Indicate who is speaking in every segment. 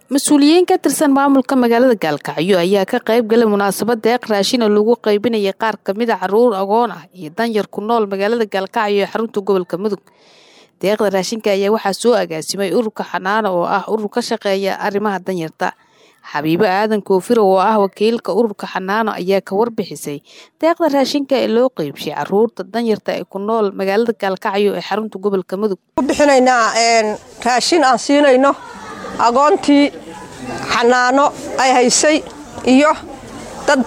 Speaker 1: Mas'uuliyiin ka tirsan maamulka magaalada Gaalkacyo ayaa ka qayb galay munaasabad deeq raashin oo lagu qaybinayay qaar ka mid ah caruur agoon ah iyo danyar ku nool magaalada Gaalkacyo ee xarunta gobolka Mudug. Deeqda raashinka ayaa waxaa soo agaasimay ururka Xanaano oo ah urur ka shaqeeya arrimaha danyarta. Xabiibo Aadan Koofir oo ah wakiilka ururka Xanaano ayaa ka warbixisay deeqda raashinka ee loo qaybshay caruurta danyarta ee ku nool magaalada Gaalkacyo ee xarunta gobolka Mudug.
Speaker 2: Bixinaynaa raashin aan siinayno agoontii Xanaano ay haysay iyo dad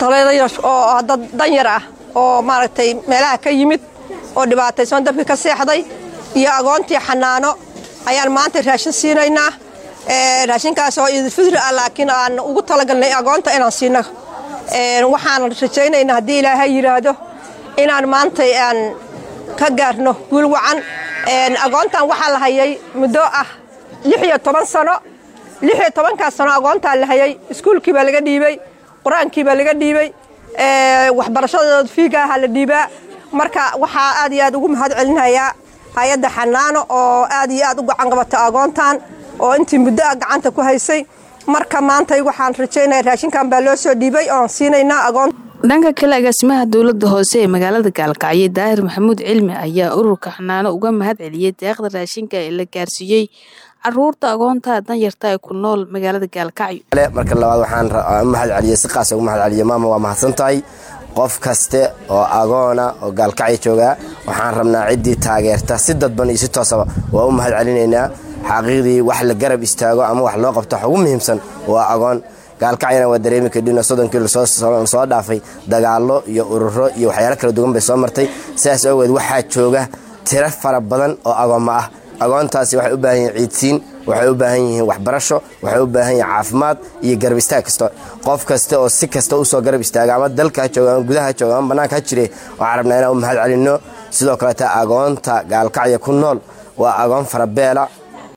Speaker 2: danyar ah oo maaragtay meelaha ka yimid oo dhibaataysan dabka ka seexday iyo agoontii Xanaano ayaan maanta raashin siinaynaa raashinkaas oo idil fidri ah laakiin aan ugu talagalnay agoonta inaan siino waxaan rajaynaynaa haddii Ilaahay yiraahdo inaan maanta aan ka gaarno guul wacan agoontan waxaa la hayay muddo ah 16 sano 16 sano agoonta la hayay iskuulkii baa laga dhiibay quraankii baa laga dhiibay waxbarashadooda fiiga la dhiibaa marka waxa aad iyo aad ugu mahad celinayaa hay'adda Xanaano oo aad iyo aad u gacan qabatay agoontan oo intii muddo gacanta ku haysay marka maanta waxaan rajaynayaa raashinkan baa loo soo dhiibay oo siinaynaa agoon
Speaker 1: dhanka kale agaasimaha dawladda hoose ee magaalada Gaalkacyo Daahir Maxamuud Cilmi ayaa ururka Xanaano uga mahad celiyay deeqda raashinka ee la gaarsiiyay caruurta agoonta danyarta ee ku nool magaalada Gaalkacyo.
Speaker 3: marka labaad waxaan mahad celiyay si qaas ah ugu mahad celiyay maama waa mahadsantahay qof kaste oo agoona oo Gaalkacyo jooga waxaan rabnaa cidii taageerta si dadban iyo si toos ah waa u mahad celinaynaa xaqiiqdii wax la garab istaago ama wax loo qabto ugu muhiimsan waa agoon Gaalkacyana waa dareemi kadibna sodonkii soo dhaafay dagaalo iyo ururo iyo waxyaalo kala duwan bay soo martay sidaas awgeed waxaa jooga tiro fara badan oo agooma ah agoontaasi waxay u baahan yihiin ciidsiin waxay u baahan yihiin waxbarasho waxay u baahan yihiin caafimaad iyo garab istaag kasta qof kasta oo si kasta u soo garab istaaga ama dalka jooga ama gudaha jooga ama banaanka jire waxaan rabnaa inaan u mahad celino sidoo kale agoonta Gaalkacyo ku nool waa agoon farabeela